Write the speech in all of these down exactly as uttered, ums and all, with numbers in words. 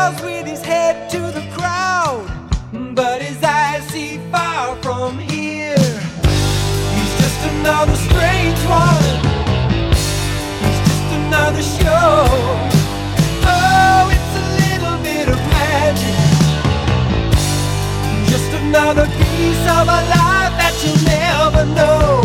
bows with his head to the crowd, but his eyes see far from here. He's just another strange one. He's just another show. Oh, it's a little bit of magic. Just another piece of a life that you'll never know.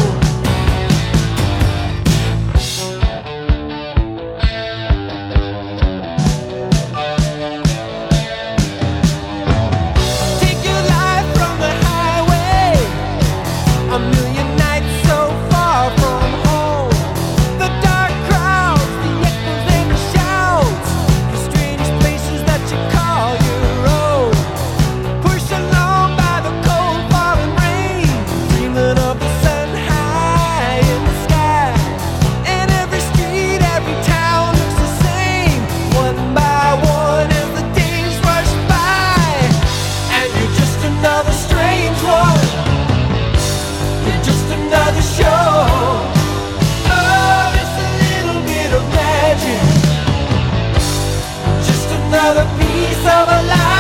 Another piece of a life.